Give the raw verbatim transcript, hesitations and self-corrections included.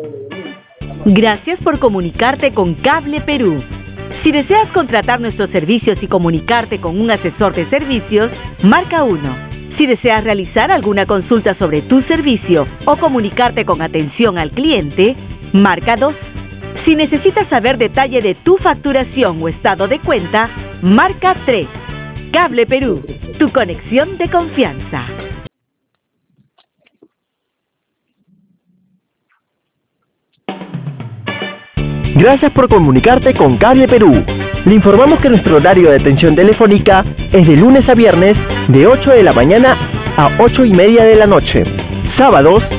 Gracias por comunicarte con Cable Perú. Si deseas contratar nuestros servicios y comunicarte con un asesor de servicios, marca uno. Si deseas realizar alguna consulta sobre tu servicio o comunicarte con atención al cliente, marca dos. Si necesitas saber detalle de tu facturación o estado de cuenta, marca tres. Cable Perú, tu conexión de confianza. Gracias por comunicarte con Cable Perú. Le informamos que nuestro horario de atención telefónica es de lunes a viernes de ocho de la mañana a ocho y media de la noche. Sábados